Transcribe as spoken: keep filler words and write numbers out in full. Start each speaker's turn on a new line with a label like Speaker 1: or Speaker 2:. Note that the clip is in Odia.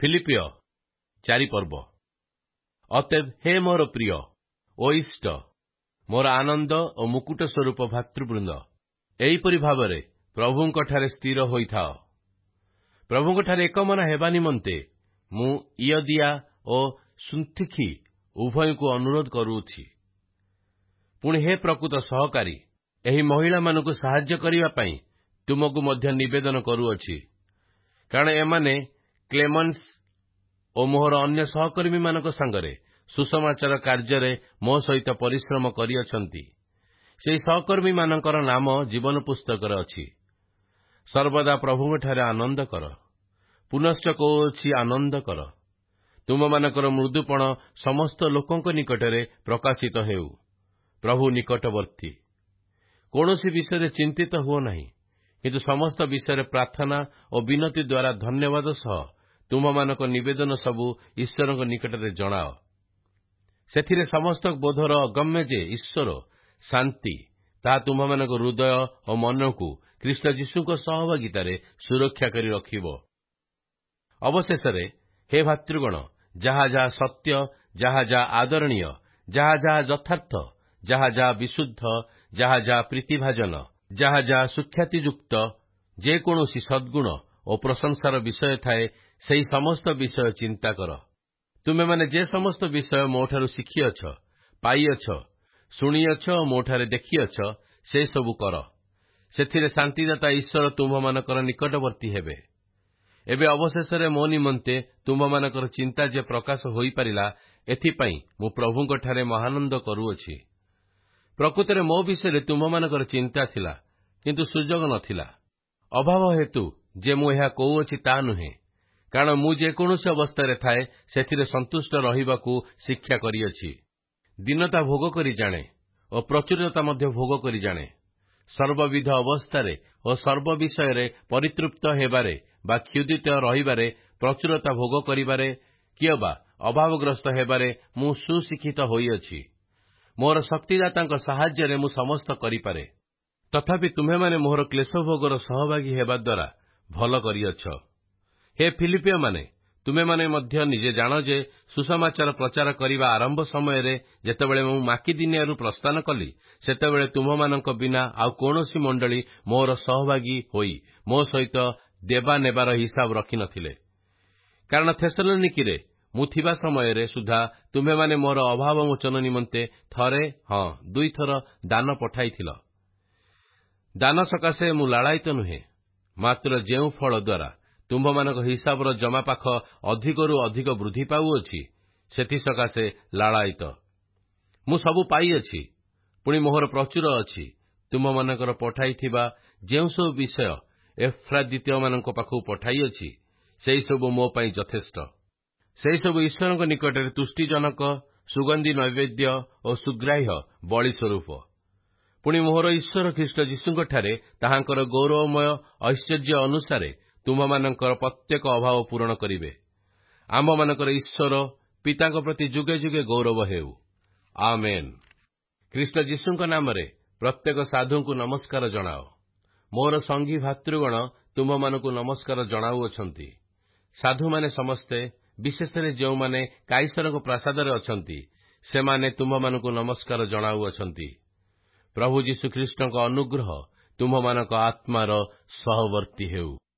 Speaker 1: ଫିଲିପିୟ ଚାରି ପର୍ବ। ଅତଏବ ହେ ମୋର ପ୍ରିୟ ଓ ଇଷ୍ଟ, ମୋର ଆନନ୍ଦ ଓ ମୁକୁଟ ସ୍ୱରୂପ ଭାତୃବୃନ୍ଦ, ଏହିପରି ଭାବରେ ପ୍ରଭୁଙ୍କଠାରେ ସ୍ଥିର ହୋଇଥାଅ। ପ୍ରଭୁଙ୍କଠାରେ ଏକମନା ହେବା ନିମନ୍ତେ ମୁଁ ଇୟଦିଆ ଓ ସୁନ୍ତିଖି ଉଭୟଙ୍କୁ ଅନୁରୋଧ କରୁଅଛି। ପୁଣି ହେ ପ୍ରକୃତ ସହକାରୀ, ଏହି ମହିଳାମାନଙ୍କୁ ସାହାଯ୍ୟ କରିବା ପାଇଁ ତୁମକୁ ମଧ୍ୟ ନିବେଦନ କରୁଅଛି, କାରଣ ଏମାନେ କ୍ଲେମନ୍ସ ଓ ମୋହର ଅନ୍ୟ ସହକର୍ମୀମାନଙ୍କ ସାଙ୍ଗରେ ସୁସମାଚାର କାର୍ଯ୍ୟରେ ମୋ ସହିତ ପରିଶ୍ରମ କରିଅଛନ୍ତି। ସେହି ସହକର୍ମୀମାନଙ୍କର ନାମ ଜୀବନ ପୁସ୍ତକରେ ଅଛି। ସର୍ବଦା ପ୍ରଭୁଙ୍କଠାରେ ଆନନ୍ଦ କର। ପୁନଶ୍ଚ କହୁଅଛି, ଆନନ୍ଦ କର। ତୁମମାନଙ୍କର ମୃଦୁପଣ ସମସ୍ତ ଲୋକଙ୍କ ନିକଟରେ ପ୍ରକାଶିତ ହେଉ। ପ୍ରଭୁ ନିକଟବର୍ତ୍ତୀ। କୌଣସି ବିଷୟରେ ଚିନ୍ତିତ ହୁଅ ନାହିଁ, କିନ୍ତୁ ସମସ୍ତ ବିଷୟରେ ପ୍ରାର୍ଥନା ଓ ବିନତି ଦ୍ୱାରା ଧନ୍ୟବାଦ ସହ ତୁମମାନଙ୍କ ନିବେଦନ ସବୁ ଈଶ୍ୱରଙ୍କ ନିକଟରେ ଜଣାଅ। ସେଥିରେ ସମସ୍ତ ବୋଧର ଅଗମ୍ୟ ଯେ ଈଶ୍ୱର ଶାନ୍ତି ତାହା ତୁମମାନଙ୍କ ହୃଦୟ ଓ ମନକୁ ଖ୍ରୀଷ୍ଟ ଯୀଶୁଙ୍କ ସହଭାଗିତାରେ ସୁରକ୍ଷା କରି ରଖିବ। ଅବଶେଷରେ ହେ ଭାତୃଗଣ, ଯାହା ଯାହା ସତ୍ୟ, ଯାହା ଯାହା ଆଦରଣୀୟ, ଯାହା ଯାହା ଯଥାର୍ଥ, ଯାହା ଯାହା ବିଶୁଦ୍ଧ, ଯାହା ଯାହା ପ୍ରୀତିଭାଜନ, ଯାହା ଯାହା ସୁଖ୍ୟାତିଯୁକ୍ତ, ଯେକୌଣସି ସଦ୍ଗୁଣ ଓ ପ୍ରଶଂସାର ବିଷୟ ଥାଏ, ସେହି ସମସ୍ତ ବିଷୟ ଚିନ୍ତା କର। ତୁମେମାନେ ଯେ ସମସ୍ତ ବିଷୟ ମୋଠାରୁ ଶିଖିଅଛ, ପାଇଅଛ, ଶୁଣିଅଛ ଓ ମୋଠାରେ ଦେଖିଅଛ, ସେସବୁ କର। ସେଥିରେ ଶାନ୍ତିଦାତା ଈଶ୍ୱର ତୁମ୍ଭମାନଙ୍କର ନିକଟବର୍ତ୍ତୀ ହେବେ। ଏବେ ଅବଶେଷରେ ମୋ ନିମନ୍ତେ ତୁମ୍ଭମାନଙ୍କର ଚିନ୍ତା ଯେ ପ୍ରକାଶ ହୋଇପାରିଲା, ଏଥିପାଇଁ ମୁଁ ପ୍ରଭୁଙ୍କଠାରେ ମହାନନ୍ଦ କରୁଅଛି। ପ୍ରକୃତରେ ମୋ ବିଷୟରେ ତୁମ୍ଭମାନଙ୍କର ଚିନ୍ତା ଥିଲା, କିନ୍ତୁ ସୁଯୋଗ ନଥିଲା। ଅଭାବ ହେତୁ ଯେ ମୁଁ ଏହା କହୁଅଛି ତା ନୁହେଁ, କାରଣ ମୁଁ ଯେକୌଣସି ଅବସ୍ଥାରେ ଥାଏ, ସେଥିରେ ସନ୍ତୁଷ୍ଟ ରହିବାକୁ ଶିକ୍ଷା କରିଅଛି। ଦୀନତା ଭୋଗ କରି ଜାଣେ ଓ ପ୍ରଚୁରତା ମଧ୍ୟ ଭୋଗ କରି ଜାଣେ। ସର୍ବବିଧ ଅବସ୍ଥାରେ ଓ ସର୍ବ ବିଷୟରେ ପରିତୃପ୍ତ ହେବାରେ ବା କ୍ଷୁଧିତ ରହିବାରେ, ପ୍ରଚୁରତା ଭୋଗ କରିବାରେ କିଏବା ଅଭାବଗ୍ରସ୍ତ ହେବାରେ ମୁଁ ସୁଶିକ୍ଷିତ ହୋଇଅଛି। ମୋର ଶକ୍ତିଦାତାଙ୍କ ସାହାଯ୍ୟରେ ମୁଁ ସମସ୍ତ କରିପାରେ। ତଥାପି ତୁମ୍ଭେମାନେ ମୋହର କ୍ଲେଶ ଭୋଗର ସହଭାଗୀ ହେବା ଦ୍ୱାରା ଭଲ କରିଅଛ। ହେ ଫିଲିପିୟମାନେ, ତୁମେମାନେ ମଧ୍ୟ ନିଜେ ଜାଣ ଯେ ସୁସମାଚାର ପ୍ରଚାର କରିବା ଆରମ୍ଭ ସମୟରେ ଯେତେବେଳେ ମୁଁ ମାକିଦନିଆରୁ ପ୍ରସ୍ଥାନ କଲି, ସେତେବେଳେ ତୁମ୍ଭମାନଙ୍କ ବିନା ଆଉ କୌଣସି ମଣ୍ଡଳୀ ମୋର ସହଭାଗୀ ହୋଇ ମୋ ସହିତ ଦେବା ନେବାର ହିସାବ ରଖିନଥିଲେ। କାରଣ ଥେସଲୋନିକିରେ ମୁଁ ଥିବା ସମୟରେ ସୁଦ୍ଧା ତୁମ୍ଭେମାନେ ମୋର ଅଭାବ ମୋଚନ ନିମନ୍ତେ ଥରେ, ହଁ ଦୁଇଥର ଦାନ ପଠାଇଥିଲ। ଦାନ ସକାଶେ ମୁଁ ଲାଳାୟିତ ନୁହେଁ, ମାତ୍ର ଯେଉଁ ଫଳ ଦ୍ୱାରା ତୁମ୍ଭମାନଙ୍କ ହିସାବର ଜମାପାଖ ଅଧିକରୁ ଅଧିକ ବୃଦ୍ଧି ପାଉଅଛି, ସେଥିସକାଶେ ଲାଳାୟିତ। ମୁଁ ସବୁ ପାଇଅଛି, ପୁଣି ମୋହର ପ୍ରଚୁର ଅଛି। ତୁମ୍ଭମାନଙ୍କର ପଠାଇଥିବା ଯେଉଁସବୁ ବିଷୟ ଏଫ୍ରାଦିତୀୟମାନଙ୍କ ପାଖକୁ ପଠାଇଅଛି, ସେହିସବୁ ମୋ ପାଇଁ ଯଥେଷ୍ଟ। ସେହିସବୁ ଈଶ୍ୱରଙ୍କ ନିକଟରେ ତୁଷ୍ଟିଜନକ, ସୁଗନ୍ଧି ନୈବେଦ୍ୟ ଓ ସୁଗ୍ରାହ୍ୟ ବଳି ସ୍ୱରୂପ। ପୁଣି ମୋହର ଈଶ୍ୱର ଖ୍ରୀଷ୍ଟ ଯୀଶୁଙ୍କଠାରେ ତାହାଙ୍କର ଗୌରବମୟ ଐଶ୍ୱର୍ଯ୍ୟ ଅନୁସାରେ ତୁମ୍ଭମାନଙ୍କର ପ୍ରତ୍ୟେକ ଅଭାବ ପୂରଣ କରିବେ। ଆମ୍ଭମାନଙ୍କର ଈଶ୍ୱର ପିତାଙ୍କ ପ୍ରତି ଯୁଗେ ଯୁଗେ ଗୌରବ ହେଉ। ଆମେନ୍। ଖ୍ରୀଷ୍ଟ ଯୀଶୁଙ୍କ ନାମରେ ପ୍ରତ୍ୟେକ ସାଧୁଙ୍କୁ ନମସ୍କାର ଜଣାଅ। ମୋର ସଙ୍ଗୀ ଭାତୃଗଣ ତୁମ୍ଭମାନଙ୍କୁ ନମସ୍କାର ଜଣାଉଅଛନ୍ତି। ସାଧୁମାନେ ସମସ୍ତେ, ବିଶେଷରେ ଯେଉଁମାନେ କାଇସରଙ୍କ ପ୍ରାସାଦରେ ଅଛନ୍ତି, ସେମାନେ ତୁମ୍ଭମାନଙ୍କୁ ନମସ୍କାର ଜଣାଉଅଛନ୍ତି। ପ୍ରଭୁ ଯୀଶୁଖ୍ରୀଷ୍ଟଙ୍କ ଅନୁଗ୍ରହ ତୁମ୍ଭମାନଙ୍କ ଆତ୍ମାର ସହବର୍ତ୍ତୀ ହେଉ।